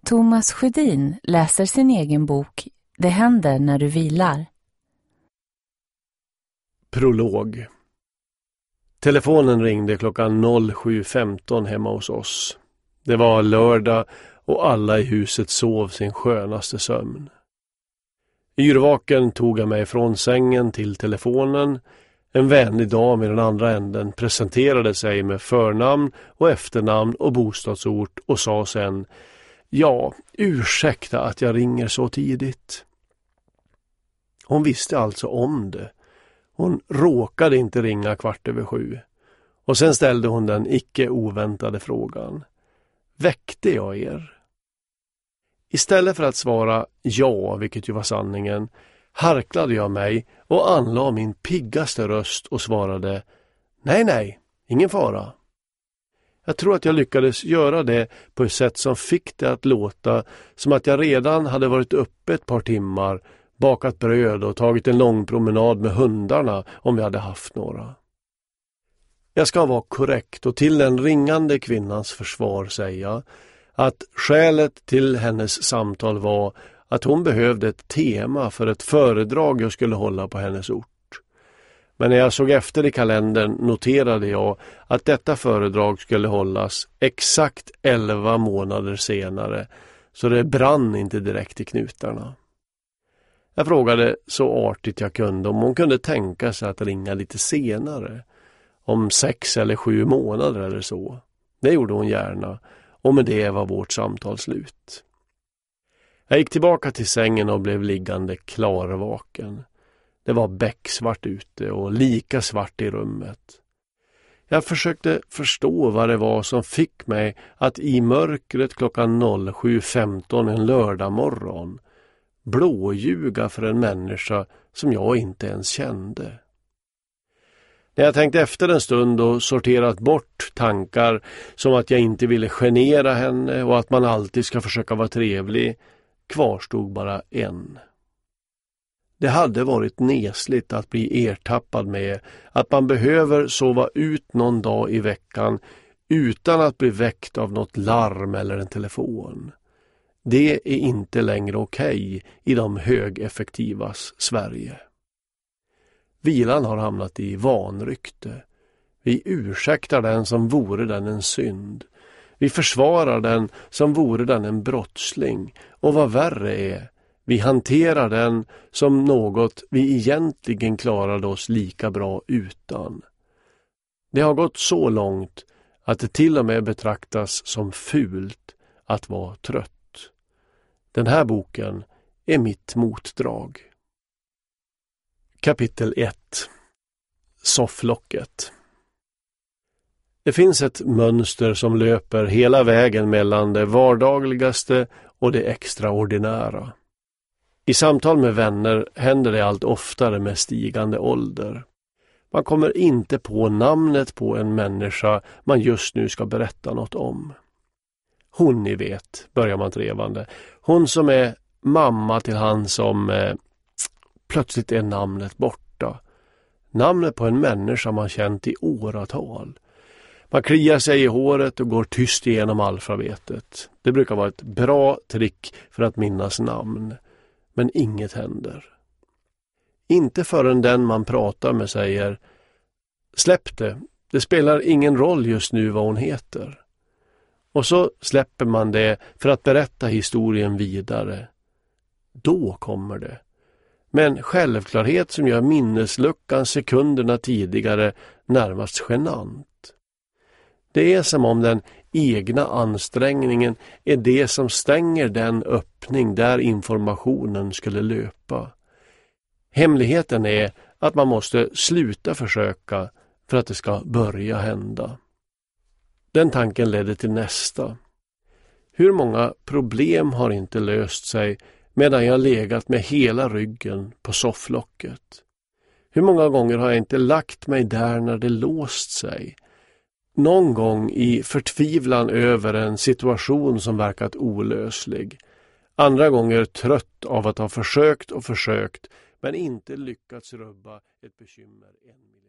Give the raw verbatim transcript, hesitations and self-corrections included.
Thomas Sjödin läser sin egen bok Det händer när du vilar. Prolog. Telefonen ringde klockan sju femton hemma hos oss. Det var lördag och alla i huset sov sin skönaste sömn. Yrvaken tog jag mig från sängen till telefonen. En vänlig dam i den andra änden presenterade sig med förnamn och efternamn och bostadsort och sa sen: ja, ursäkta att jag ringer så tidigt. Hon visste alltså om det. Hon råkade inte ringa kvart över sju. Och sen ställde hon den icke oväntade frågan: väckte jag er? Istället för att svara ja, vilket ju var sanningen, harklade jag mig och anlade min piggaste röst och svarade: nej, nej, ingen fara. Jag tror att jag lyckades göra det på ett sätt som fick det att låta som att jag redan hade varit uppe ett par timmar, bakat bröd och tagit en lång promenad med hundarna om vi hade haft några. Jag ska vara korrekt och till den ringande kvinnans försvar säga att skälet till hennes samtal var att hon behövde ett tema för ett föredrag jag skulle hålla på hennes ort. Men när jag såg efter i kalendern noterade jag att detta föredrag skulle hållas exakt elva månader senare, så det brann inte direkt i knutarna. Jag frågade så artigt jag kunde om hon kunde tänka sig att ringa lite senare, om sex eller sju månader eller så. Det gjorde hon gärna, och med det var vårt samtal slut. Jag gick tillbaka till sängen och blev liggande klarvaken. Det var becksvart ute och lika svart i rummet. Jag försökte förstå vad det var som fick mig att i mörkret klockan sju femton en lördag morgon blåljuga för en människa som jag inte ens kände. När jag tänkte efter en stund och sorterat bort tankar som att jag inte ville genera henne och att man alltid ska försöka vara trevlig, kvarstod bara en. Det hade varit nesligt att bli ertappad med att man behöver sova ut någon dag i veckan utan att bli väckt av något larm eller en telefon. Det är inte längre okej i de högeffektivas Sverige. Vilan har hamnat i vanrykte. Vi ursäktar den som vore den en synd. Vi försvarar den som vore den en brottsling. Och vad värre är, vi hanterar den som något vi egentligen klarade oss lika bra utan. Det har gått så långt att det till och med betraktas som fult att vara trött. Den här boken är mitt motdrag. Kapitel ett. Sofflocket. Det finns ett mönster som löper hela vägen mellan det vardagligaste och det extraordinära. I samtal med vänner händer det allt oftare med stigande ålder. Man kommer inte på namnet på en människa man just nu ska berätta något om. Hon ni vet, börjar man trevande. Hon som är mamma till han som eh, plötsligt är namnet borta. Namnet på en människa man känt i åratal. Man kliar sig i håret och går tyst igenom alfabetet. Det brukar vara ett bra trick för att minnas namn. Men inget händer. Inte förrän den man pratar med säger: släpp det, det spelar ingen roll just nu vad hon heter. Och så släpper man det för att berätta historien vidare. Då kommer det. Men självklarhet som gör minnesluckan sekunderna tidigare närmast genant. Det är som om den egna ansträngningen är det som stänger den öppning där informationen skulle löpa. Hemligheten är att man måste sluta försöka för att det ska börja hända. Den tanken ledde till nästa. Hur många problem har inte löst sig medan jag legat med hela ryggen på sofflocket? Hur många gånger har jag inte lagt mig där när det låst sig? Någon gång i förtvivlan över en situation som verkat olöslig. Andra gånger trött av att ha försökt och försökt men inte lyckats rubba ett bekymmer än.